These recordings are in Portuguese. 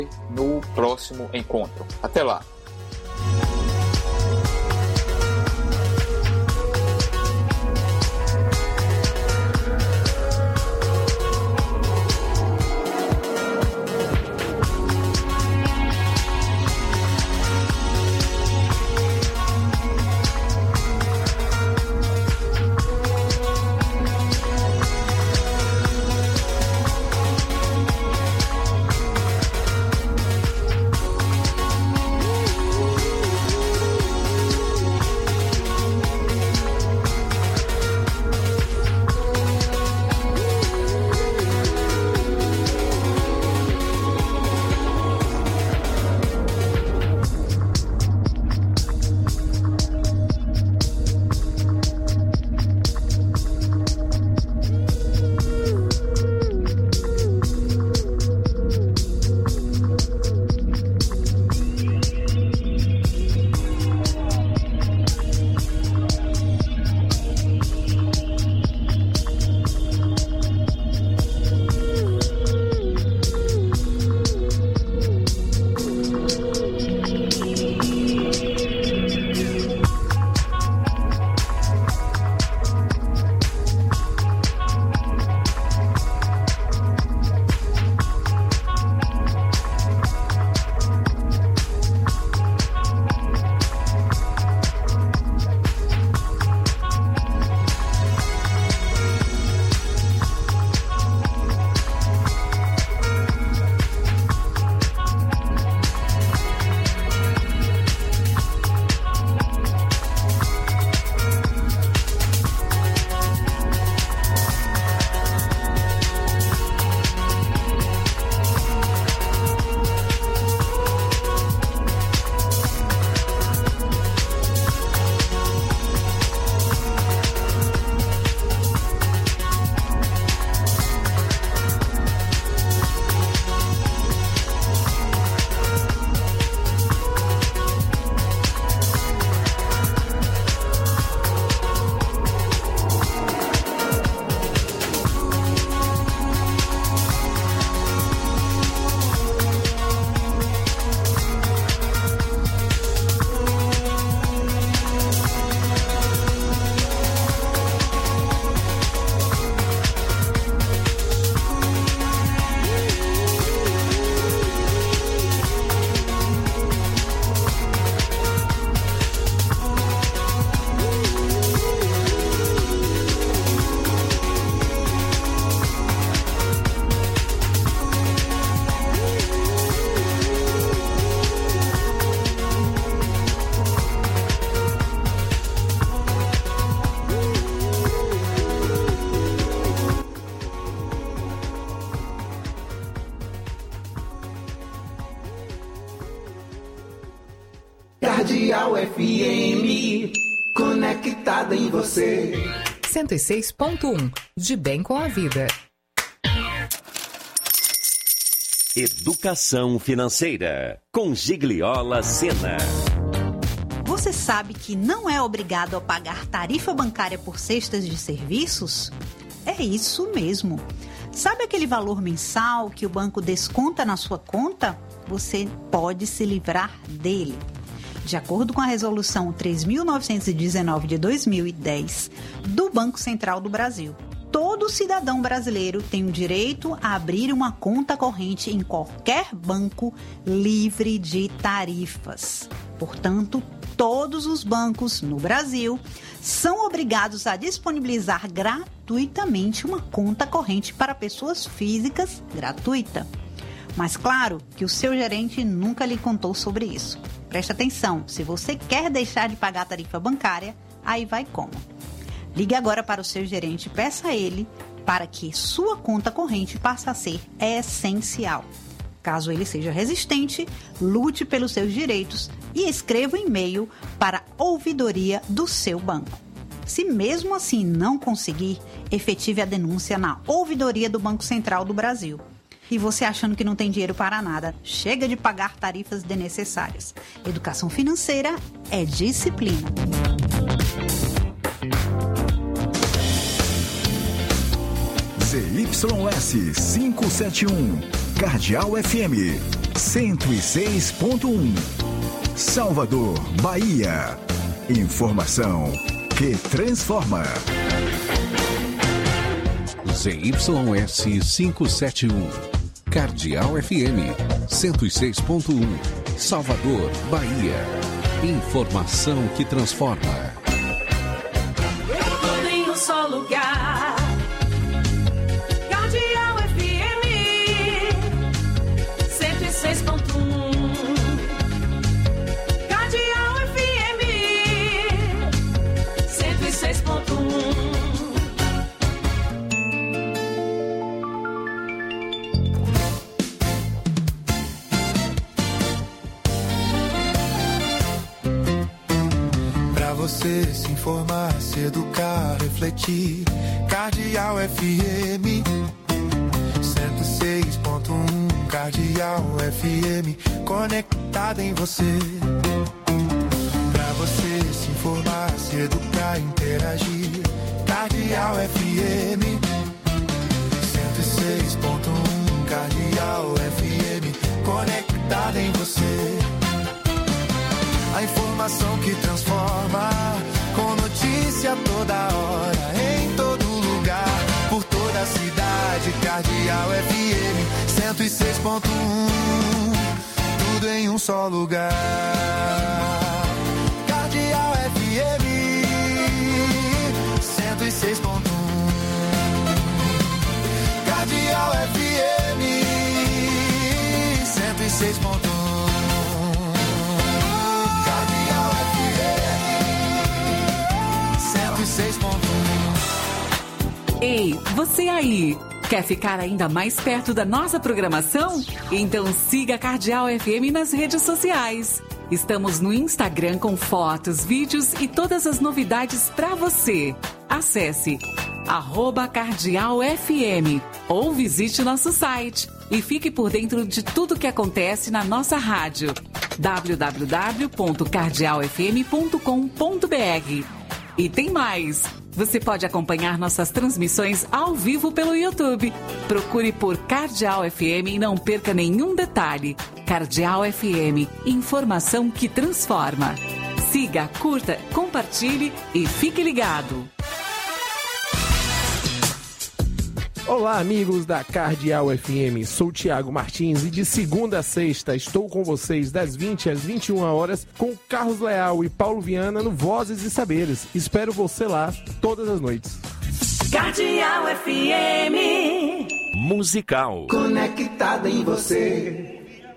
no próximo encontro. Até lá! Cardeal FM, conectada em você. 106.1, de bem com a vida. Educação financeira, com Gigliola Sena. Você sabe que não é obrigado a pagar tarifa bancária por cestas de serviços? É isso mesmo. Sabe aquele valor mensal que o banco desconta na sua conta? Você pode se livrar dele. De acordo com a Resolução 3.919 de 2010 do Banco Central do Brasil, todo cidadão brasileiro tem o direito a abrir uma conta corrente em qualquer banco livre de tarifas. Portanto, todos os bancos no Brasil são obrigados a disponibilizar gratuitamente uma conta corrente para pessoas físicas gratuita. Mas claro que o seu gerente nunca lhe contou sobre isso. Preste atenção, se você quer deixar de pagar a tarifa bancária, aí vai como? Ligue agora para o seu gerente e peça a ele para que sua conta corrente passe a ser essencial. Caso ele seja resistente, lute pelos seus direitos e escreva um e-mail para a ouvidoria do seu banco. Se mesmo assim não conseguir, efetive a denúncia na ouvidoria do Banco Central do Brasil. E você achando que não tem dinheiro para nada, chega de pagar tarifas desnecessárias. Educação financeira é disciplina. ZYS 571, Cardeal FM 106.1. Salvador, Bahia. Informação que transforma. ZYS 571. Cardeal FM 106.1. Salvador, Bahia. Informação que transforma. Tudo em um só lugar. Cardeal FM 106.1. Cardeal FM 106.1. Você se informar, se educar, refletir. Cardeal FM 106.1. Cardeal FM conectada em você. Pra você se informar, se educar, interagir. Cardeal FM 106.1. Cardeal FM conectada em você. A informação que transforma, com notícia toda hora, em todo lugar, por toda a cidade. Cardeal FM 106.1, tudo em um só lugar. Cardeal FM 106.1. Cardeal FM 106.1. Ei, você aí, quer ficar ainda mais perto da nossa programação? Então siga a Cardeal FM nas redes sociais. Estamos no Instagram com fotos, vídeos e todas as novidades para você. Acesse @CardealFM ou visite nosso site e fique por dentro de tudo que acontece na nossa rádio. www.cardealfm.com.br. E tem mais! Você pode acompanhar nossas transmissões ao vivo pelo YouTube. Procure por Cardeal FM e não perca nenhum detalhe. Cardeal FM, informação que transforma. Siga, curta, compartilhe e fique ligado. Olá, amigos da Cardeal FM, sou Tiago Martins e de segunda a sexta estou com vocês das 20 às 21 horas com Carlos Leal e Paulo Viana no Vozes e Saberes. Espero você lá todas as noites. Cardeal FM Musical. conectada em você.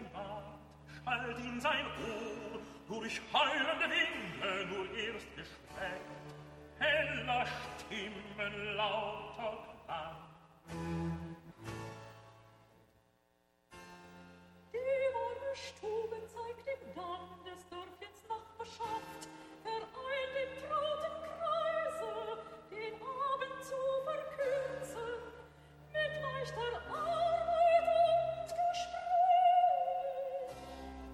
Stube zeigt im Gang des Dörfchens Nachbarschaft, vereint im trauten Kreise, den Abend zu verkürzen, mit leichter Arbeit und Gespräch.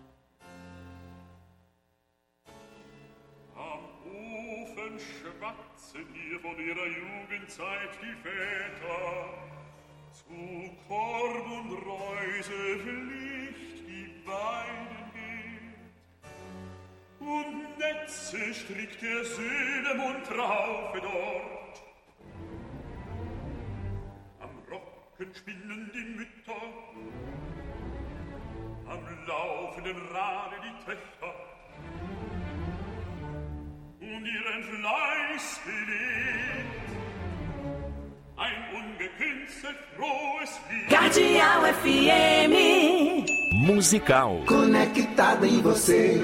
Am Ofen schwatzen ihr von ihrer Jugendzeit die Väter, zu Korb und Reuse Pflicht die Beine geht. Und Netze strickt der Söhne Mundtraufe dort. Am Rocken spinnen die Mütter, am laufenden Rade die Töchter. Und ihren Fleiß belegt ein ungekünstet frohes Lied. Cardeal FM Musical. conectada em você.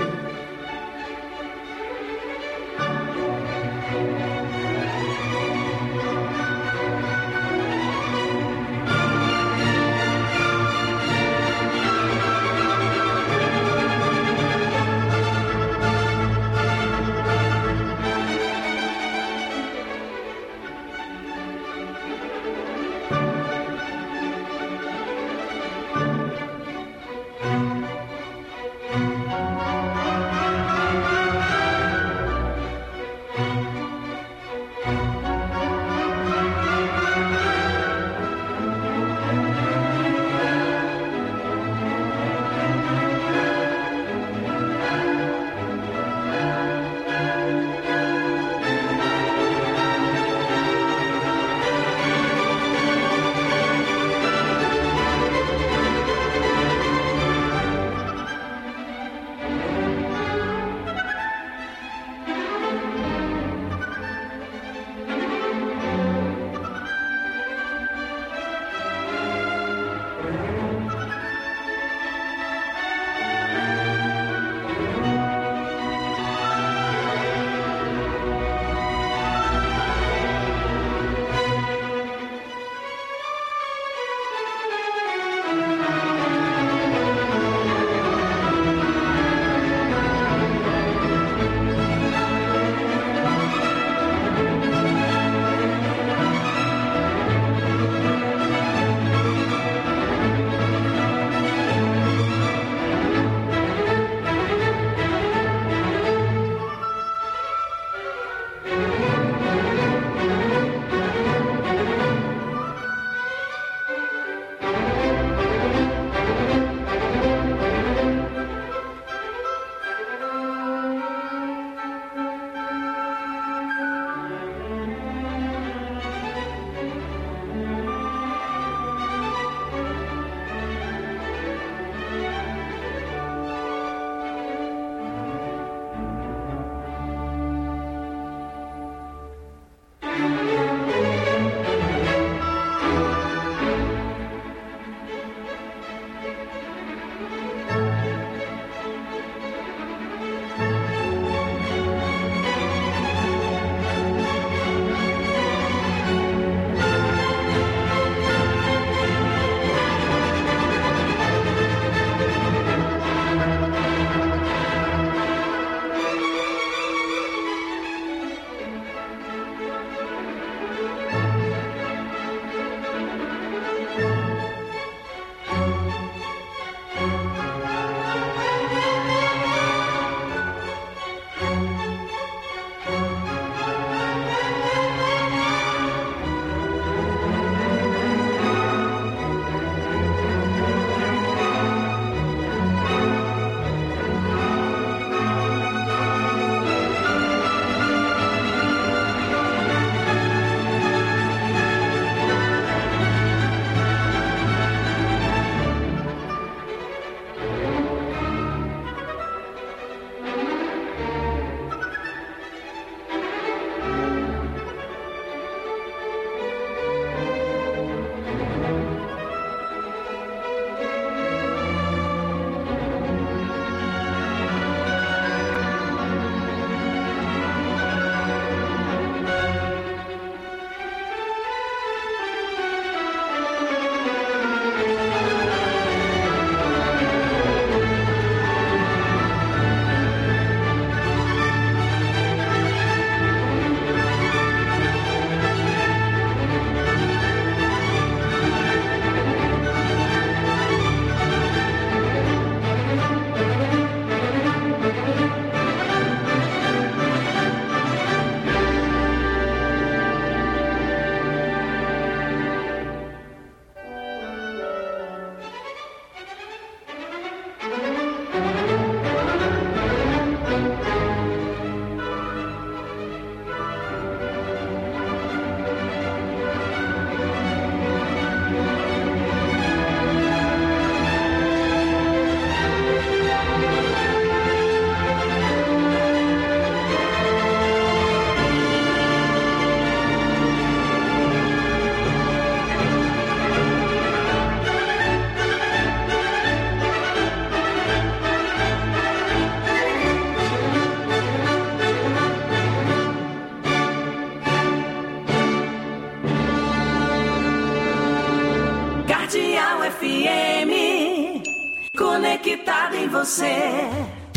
Conectada em você.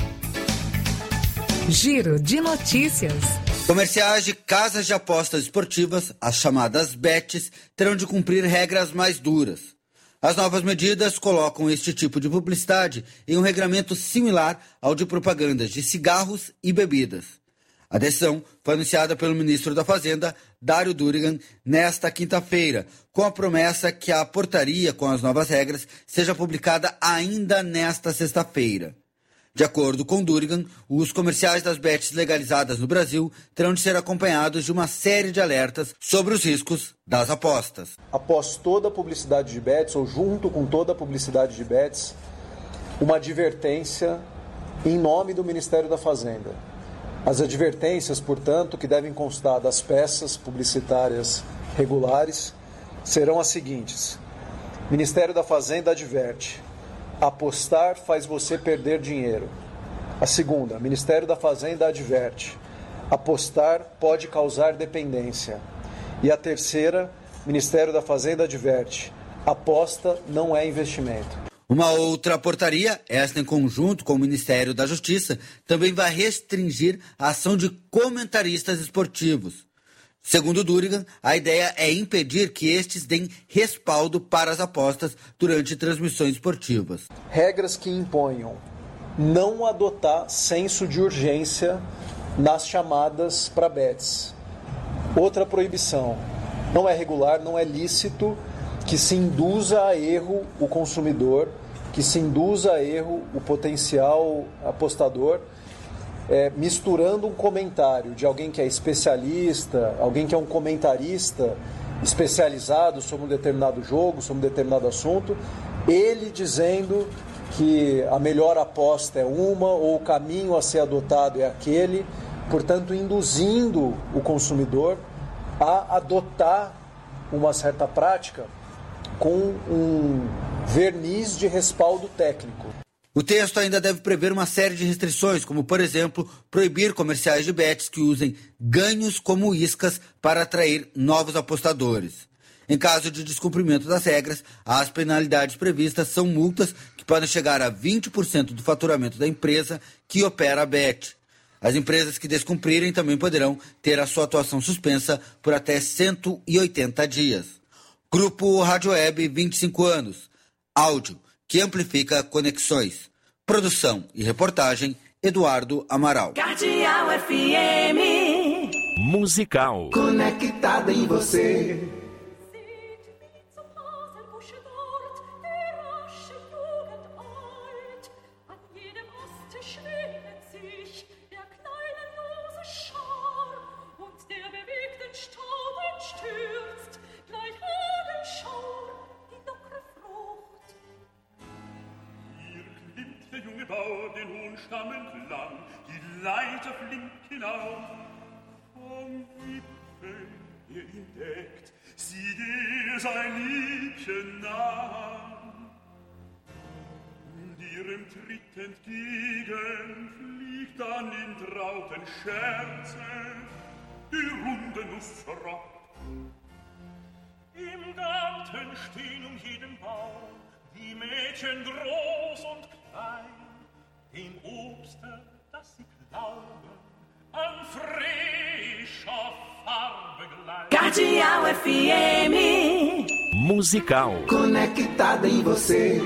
Giro de notícias. Comerciais de casas de apostas esportivas, as chamadas bets, terão de cumprir regras mais duras. As novas medidas colocam este tipo de publicidade em um regramento similar ao de propagandas de cigarros e bebidas. A decisão foi anunciada pelo ministro da Fazenda, Dário Durigan, nesta quinta-feira, com a promessa que a portaria com as novas regras seja publicada ainda nesta sexta-feira. De acordo com Durigan, os comerciais das bets legalizadas no Brasil terão de ser acompanhados de uma série de alertas sobre os riscos das apostas. Após toda a publicidade de bets, ou junto com toda a publicidade de bets, uma advertência em nome do Ministério da Fazenda. As advertências, portanto, que devem constar das peças publicitárias regulares, serão as seguintes. Ministério da Fazenda adverte: apostar faz você perder dinheiro. A segunda, Ministério da Fazenda adverte: apostar pode causar dependência. E a terceira, Ministério da Fazenda adverte: aposta não é investimento. Uma outra portaria, esta em conjunto com o Ministério da Justiça, também vai restringir a ação de comentaristas esportivos. Segundo Durigan, a ideia é impedir que estes deem respaldo para as apostas durante transmissões esportivas. Regras que imponham não adotar senso de urgência nas chamadas para bets. Outra proibição: não é regular, não é lícito que se induza a erro o consumidor, que se induza a erro o potencial apostador, misturando um comentário de alguém que é especialista, alguém que é um comentarista especializado sobre um determinado jogo, sobre um determinado assunto, ele dizendo que a melhor aposta é uma ou o caminho a ser adotado é aquele, portanto induzindo o consumidor a adotar uma certa prática com um verniz de respaldo técnico. O texto ainda deve prever uma série de restrições, como, por exemplo, proibir comerciais de bets que usem ganhos como iscas para atrair novos apostadores. Em caso de descumprimento das regras, as penalidades previstas são multas que podem chegar a 20% do faturamento da empresa que opera a bet. As empresas que descumprirem também poderão ter a sua atuação suspensa por até 180 dias. Grupo Rádio Web, 25 anos. Áudio que amplifica conexões. Produção e reportagem, Eduardo Amaral. Cardeal FM. Musical. Conectada em você. Stamm entlang, die Leiter flink hinauf. Vom Wipfel er ihn deckt, sieht sein Liebchen nah. Und ihrem Tritt entgegen fliegt dann in trauten Scherze die runde Nuss herab. Im Garten stehen jeden Baum die Mädchen groß und klein, dem Obste, das sie glauben, an frischer Farbe gleich. Cardeal FM. Musical. Conectada em você.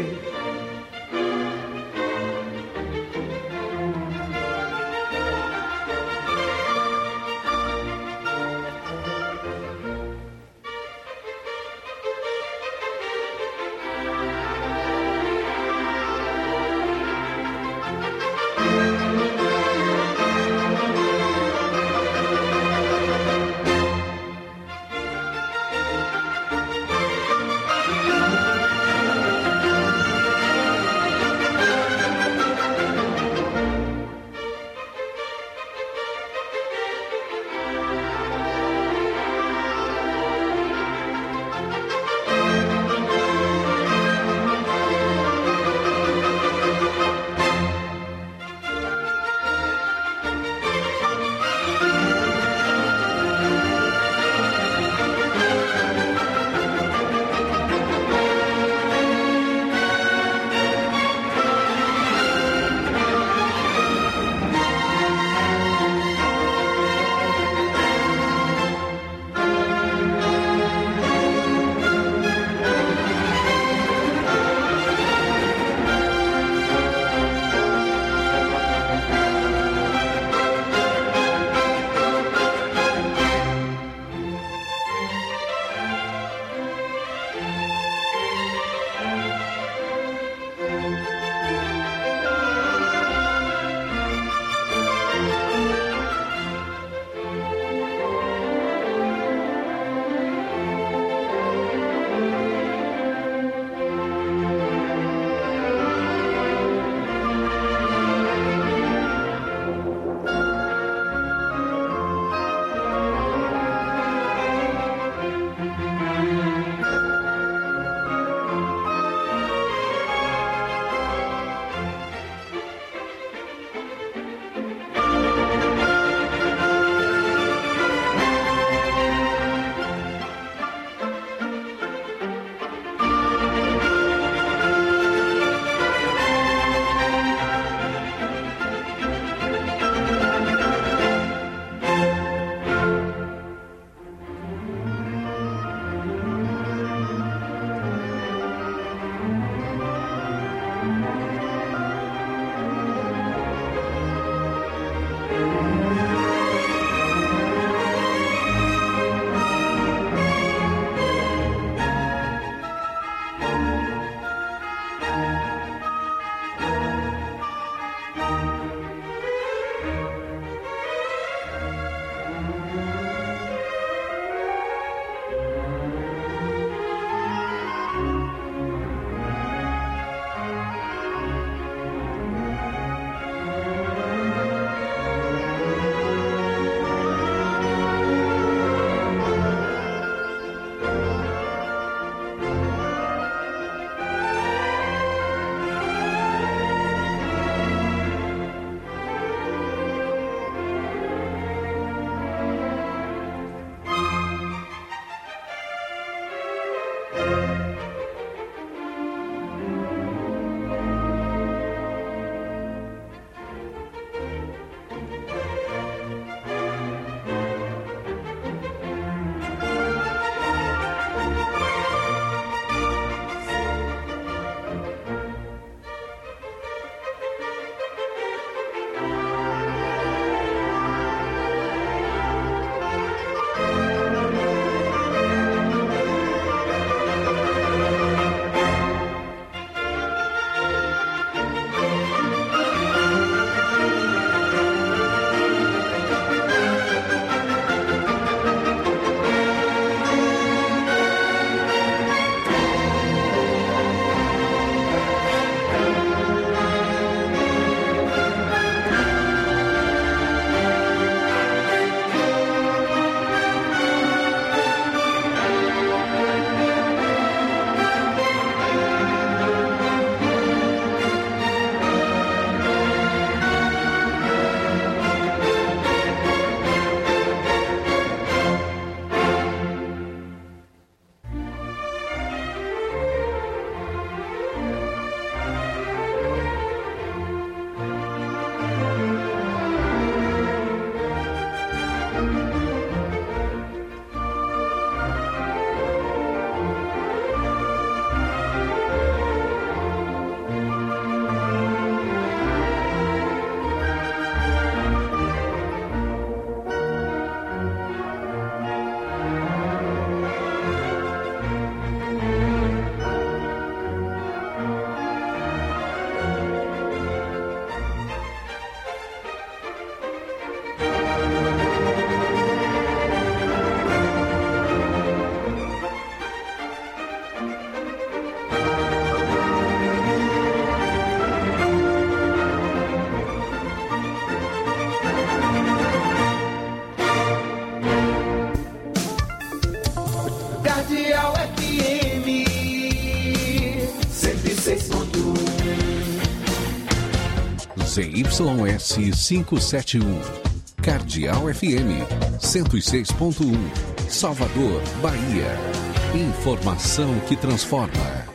ZYS 571. Cardeal FM 106.1. Salvador, Bahia. Informação que transforma.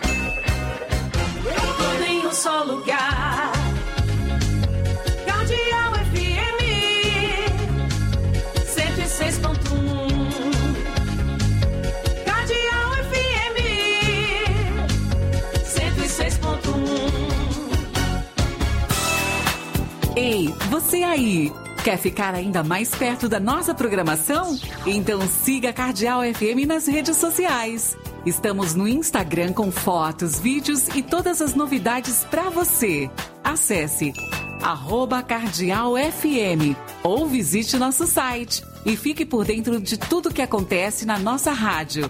Tudo em um só lugar. Cardeal FM 106.1. Cardeal FM 106.1. Ei, você aí! Quer ficar ainda mais perto da nossa programação? Então siga a Cardeal FM nas redes sociais. Estamos no Instagram com fotos, vídeos e todas as novidades para você. Acesse @CardealFM ou visite nosso site e fique por dentro de tudo que acontece na nossa rádio.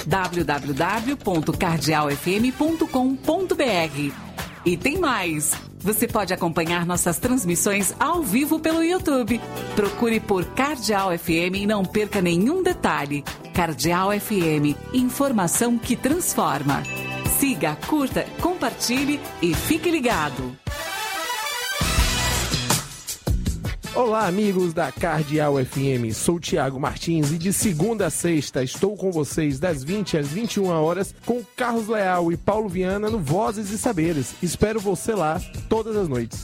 www.cardealfm.com.br. E tem mais! Você pode acompanhar nossas transmissões ao vivo pelo YouTube. Procure por Cardeal FM e não perca nenhum detalhe. Cardeal FM, informação que transforma. Siga, curta, compartilhe e fique ligado. Olá, amigos da Cardeal FM, sou Tiago Martins e de segunda a sexta estou com vocês das 20 às 21 horas com Carlos Leal e Paulo Viana no Vozes e Saberes. Espero você lá todas as noites.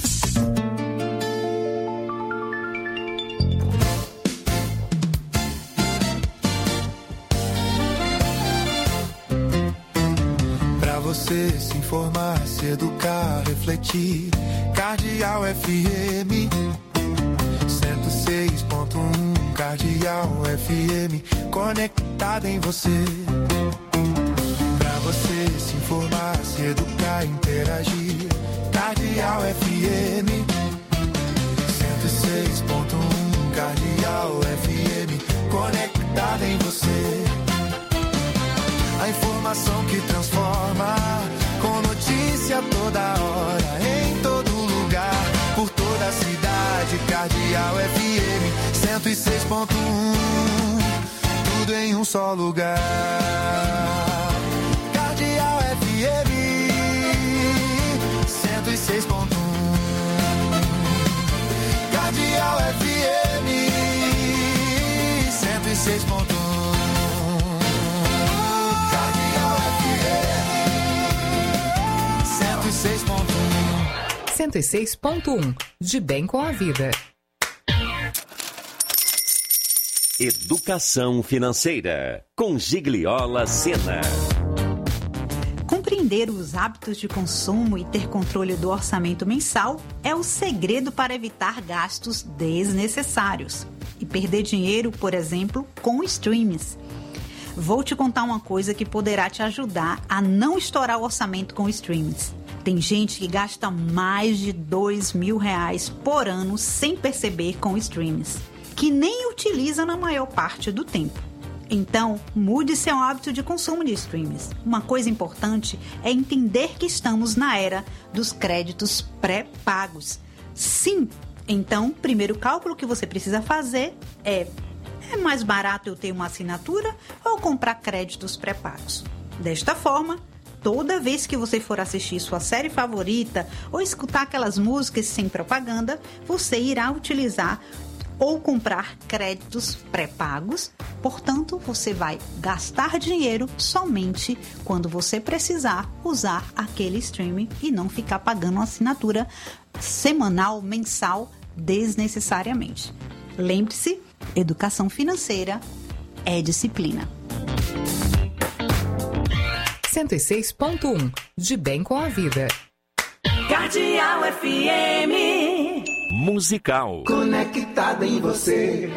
Pra você se informar, se educar, refletir. Cardeal FM 106.1. Cardeal FM conectada em você. Pra você se informar, se educar, interagir. Cardeal FM 106.1. Cardeal FM conectada em você. A informação que transforma, com notícia toda hora, em todo lugar, por toda a cidade. Cardeal FM 106.1. Tudo em um só lugar. Cardeal FM 106.1. Cardeal FM 106.1. 106.1. De bem com a vida. Educação financeira, com Gigliola Sena. Compreender os hábitos de consumo e ter controle do orçamento mensal é o segredo para evitar gastos desnecessários e perder dinheiro, por exemplo, com streams. Vou te contar uma coisa que poderá te ajudar a não estourar o orçamento com streams. Tem gente que gasta mais de R$2.000 por ano sem perceber com streams, que nem utiliza na maior parte do tempo. Então, mude seu hábito de consumo de streams. Uma coisa importante é entender que estamos na era dos créditos pré-pagos. Sim, então, o primeiro cálculo que você precisa fazer é mais barato eu ter uma assinatura ou comprar créditos pré-pagos? Desta forma, toda vez que você for assistir sua série favorita ou escutar aquelas músicas sem propaganda, você irá utilizar ou comprar créditos pré-pagos. Portanto, você vai gastar dinheiro somente quando você precisar usar aquele streaming e não ficar pagando uma assinatura semanal, mensal, desnecessariamente. Lembre-se, educação financeira é disciplina. 106.1. De bem com a vida. Cardeal FM. Musical. Conectada em você.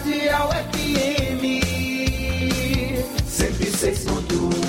Cardeal FM 106.1.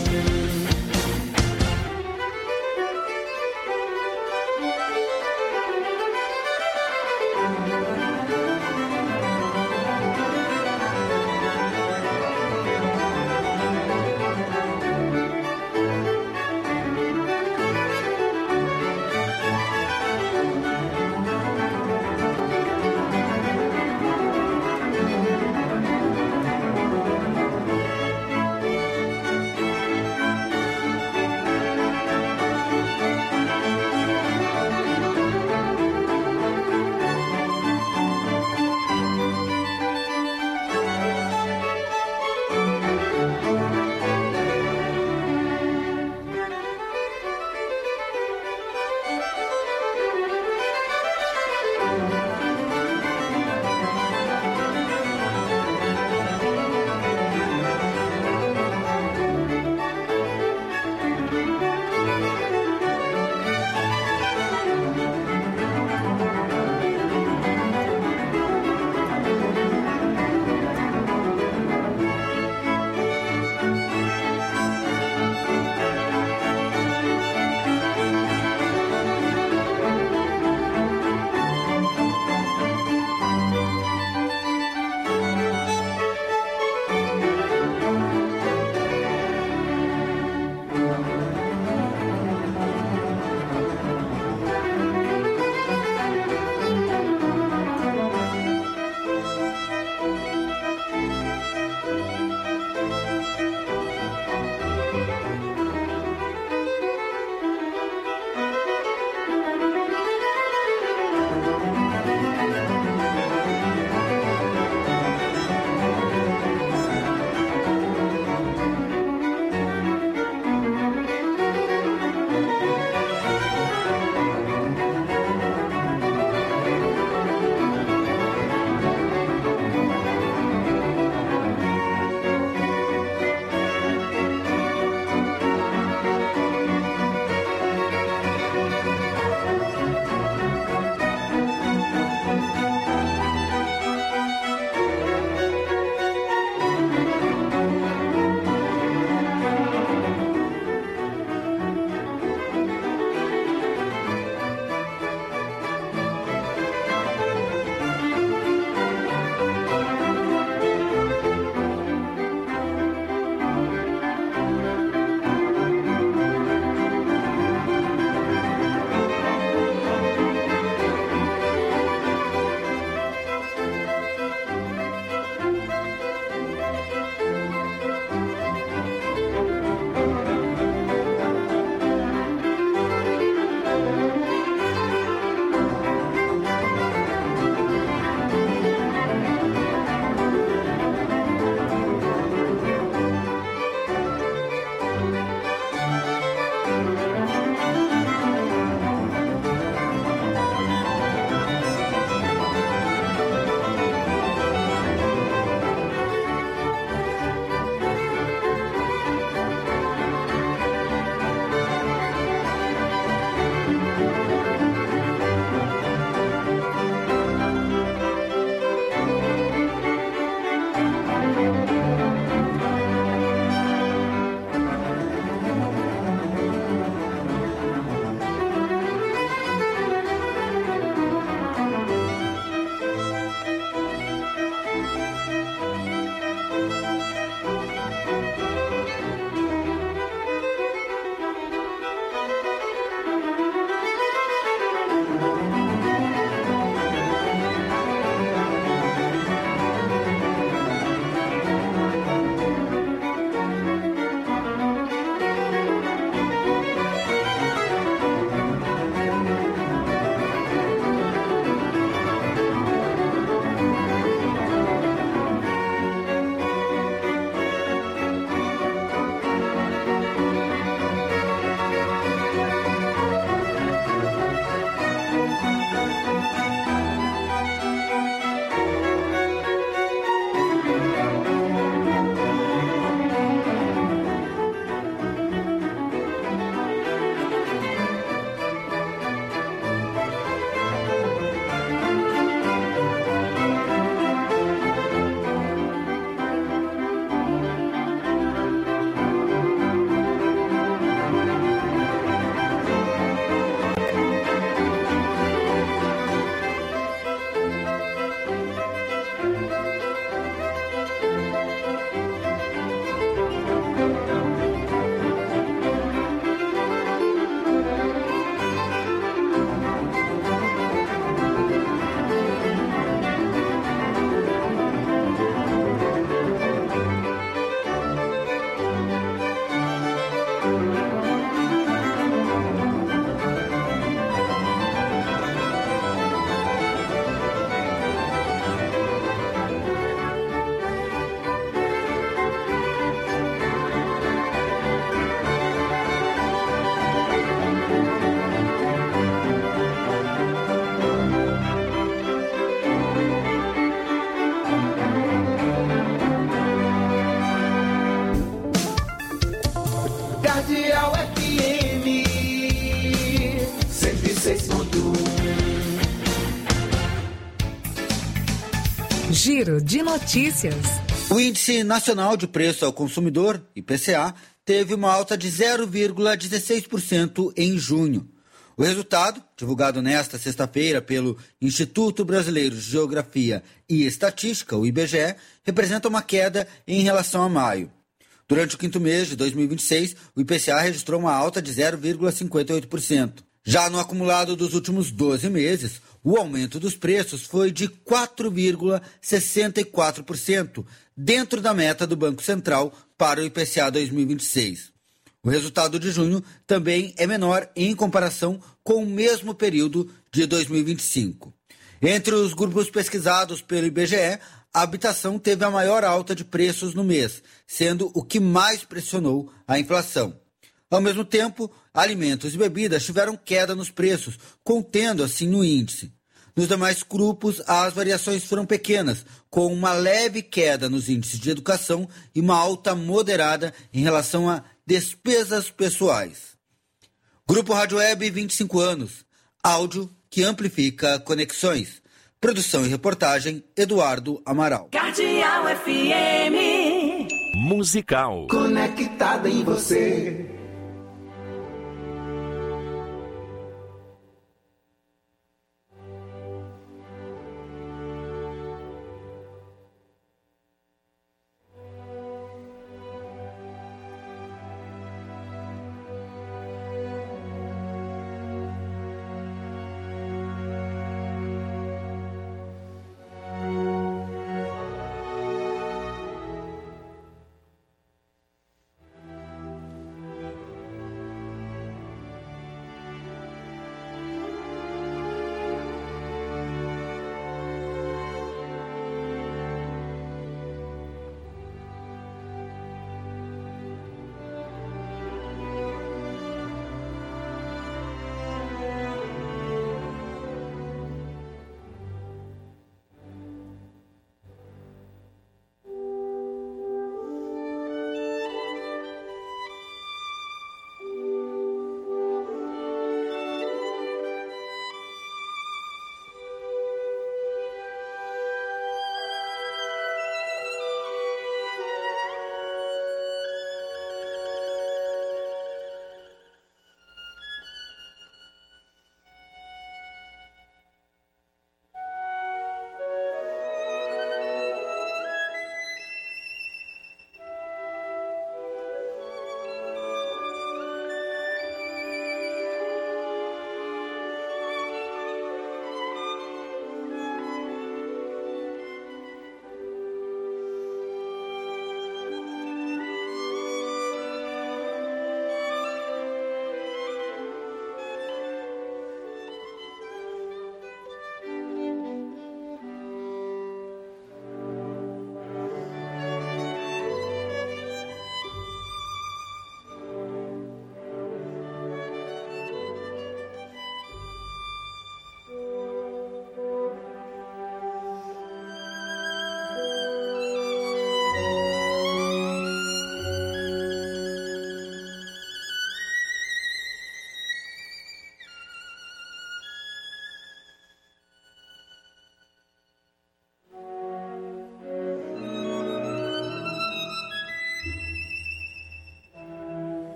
Giro de notícias. O Índice Nacional de Preço ao Consumidor, IPCA, teve uma alta de 0,16% em junho. O resultado, divulgado nesta sexta-feira pelo Instituto Brasileiro de Geografia e Estatística, o IBGE, representa uma queda em relação a maio. Durante o quinto mês de 2026, o IPCA registrou uma alta de 0,58%. Já no acumulado dos últimos 12 meses, o aumento dos preços foi de 4,64%, dentro da meta do Banco Central para o IPCA 2026. O resultado de junho também é menor em comparação com o mesmo período de 2025. Entre os grupos pesquisados pelo IBGE, a habitação teve a maior alta de preços no mês, sendo o que mais pressionou a inflação. Ao mesmo tempo, alimentos e bebidas tiveram queda nos preços, contendo assim no índice. Nos demais grupos, as variações foram pequenas, com uma leve queda nos índices de educação e uma alta moderada em relação a despesas pessoais. Grupo Rádio Web, 25 anos. Áudio que amplifica conexões. Produção e reportagem, Eduardo Amaral. Cardeal FM. Musical. Conectada em você.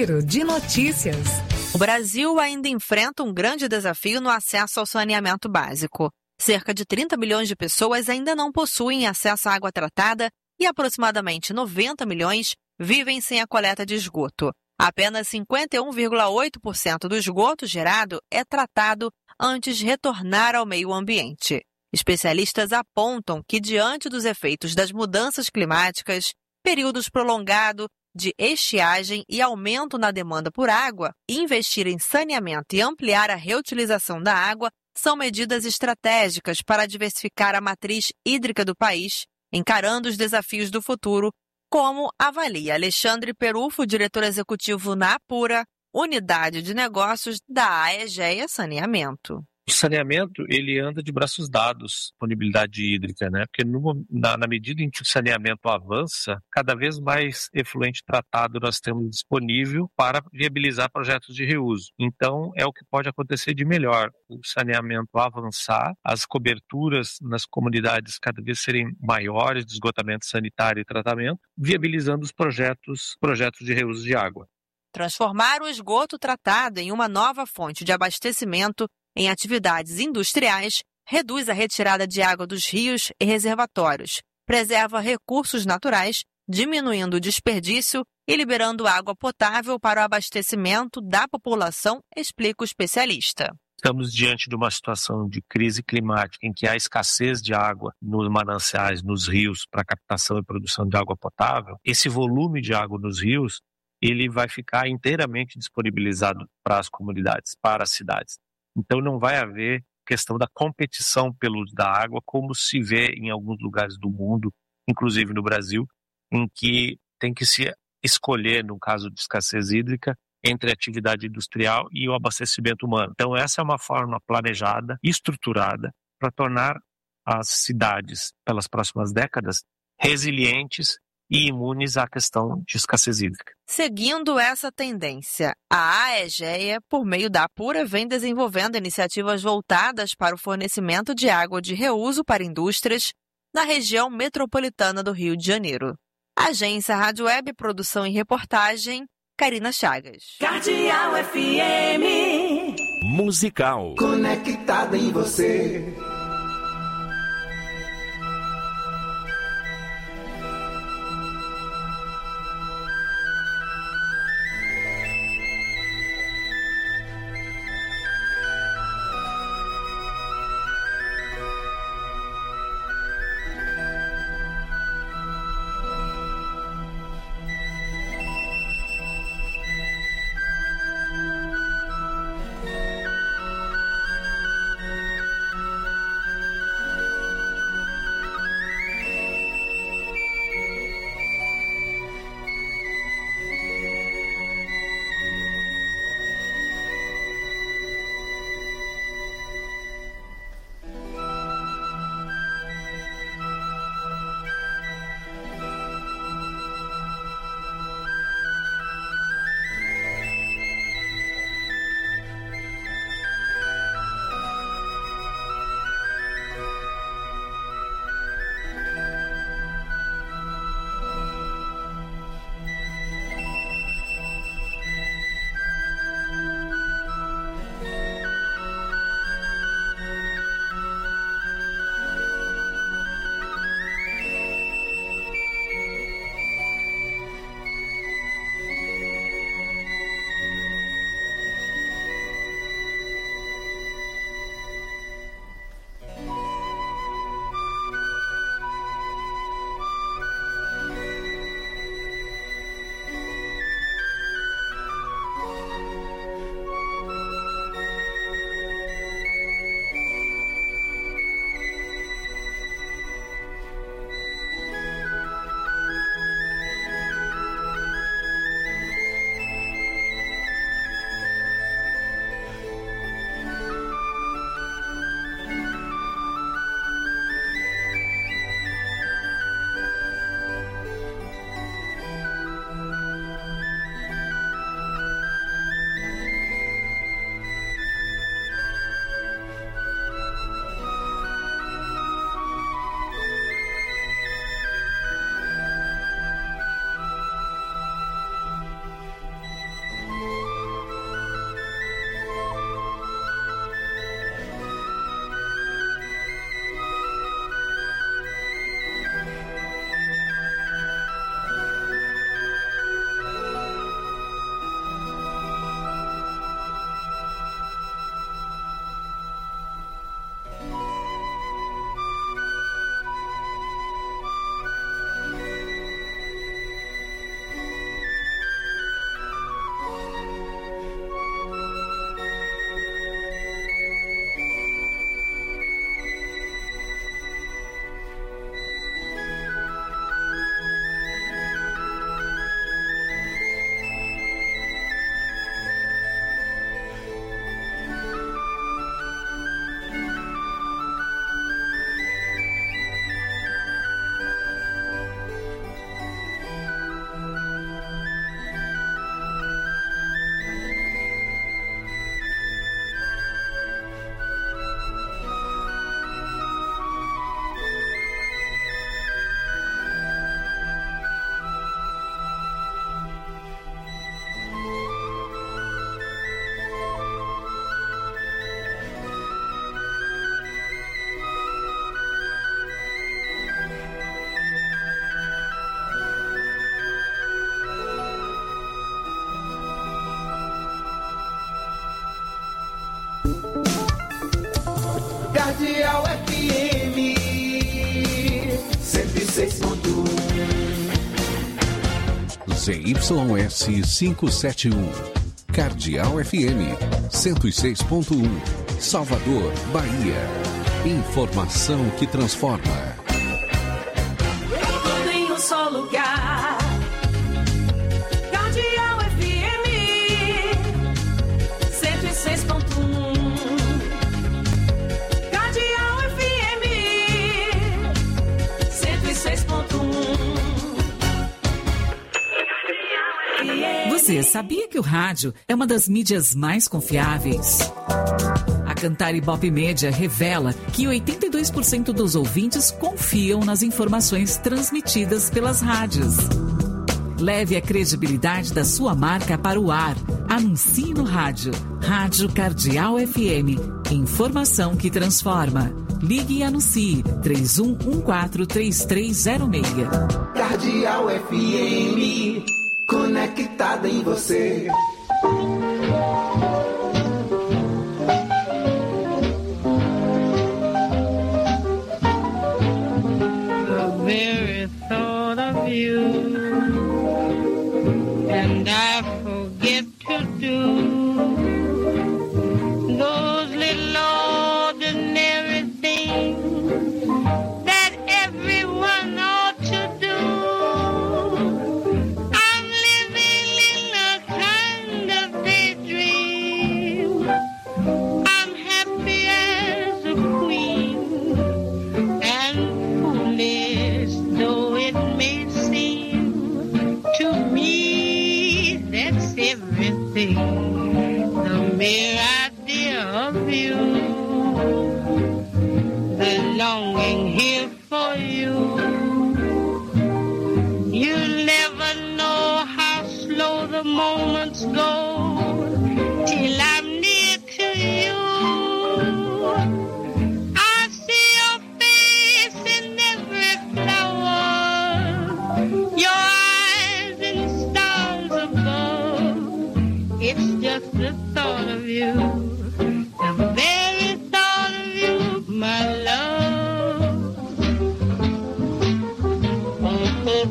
Giro de notícias. O Brasil ainda enfrenta um grande desafio no acesso ao saneamento básico. Cerca de 30 milhões de pessoas ainda não possuem acesso à água tratada e aproximadamente 90 milhões vivem sem a coleta de esgoto. Apenas 51,8% do esgoto gerado é tratado antes de retornar ao meio ambiente. Especialistas apontam que, diante dos efeitos das mudanças climáticas, períodos prolongados de estiagem e aumento na demanda por água, investir em saneamento e ampliar a reutilização da água são medidas estratégicas para diversificar a matriz hídrica do país, encarando os desafios do futuro, como avalia Alexandre Perufo, diretor executivo na Apura, unidade de negócios da AEGEA Saneamento. O saneamento, ele anda de braços dados, disponibilidade hídrica, né? Porque na medida em que o saneamento avança, cada vez mais efluente tratado nós temos disponível para viabilizar projetos de reuso. Então, é o que pode acontecer de melhor. O saneamento avançar, as coberturas nas comunidades cada vez serem maiores de esgotamento sanitário e tratamento, viabilizando os projetos de reuso de água. Transformar o esgoto tratado em uma nova fonte de abastecimento em atividades industriais, reduz a retirada de água dos rios e reservatórios, preserva recursos naturais, diminuindo o desperdício e liberando água potável para o abastecimento da população, explica o especialista. Estamos diante de uma situação de crise climática em que há escassez de água nos mananciais, nos rios, para captação e produção de água potável. Esse volume de água nos rios, ele vai ficar inteiramente disponibilizado para as comunidades, para as cidades. Então não vai haver questão da competição pelo uso da água, como se vê em alguns lugares do mundo, inclusive no Brasil, em que tem que se escolher, no caso de escassez hídrica, entre a atividade industrial e o abastecimento humano. Então essa é uma forma planejada, estruturada, para tornar as cidades, pelas próximas décadas, resilientes e imunes à questão de escassez hídrica. Seguindo essa tendência, a AEGEA, por meio da Apura, vem desenvolvendo iniciativas voltadas para o fornecimento de água de reuso para indústrias na região metropolitana do Rio de Janeiro. Agência Rádio Web, produção e reportagem, Karina Chagas. Cardeal FM. Musical. Conectada em você. Cardeal FM 106.1. ZYS 571. Cardeal FM 106.1. Salvador, Bahia. Informação que transforma. Tudo em um só lugar. Cardeal FM 106.1. Cardeal FM 106.1. Você sabia que o rádio é uma das mídias mais confiáveis? A Cantar Ibope Média revela que 82% dos ouvintes confiam nas informações transmitidas pelas rádios. Leve a credibilidade da sua marca para o ar. Anuncie no rádio. Rádio Cardeal FM. Informação que transforma. Ligue e anuncie 31143306. Cardeal FM, conectada em você. The very thought of you, and I forget to do those little ordinary things that everyone ought to do. I'm living in a kind of daydream. I'm happy as a queen, and foolish though it may seem to me, that's everything. The mere idea of you, the longing here for you. You'll never know how slow the moments go till I'm near to you. I see your face in every flower, your eyes in stars above. It's just the thought of you, the very thought of you, my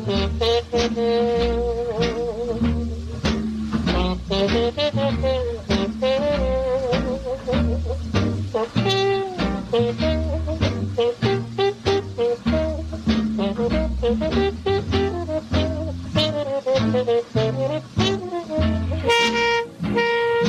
love.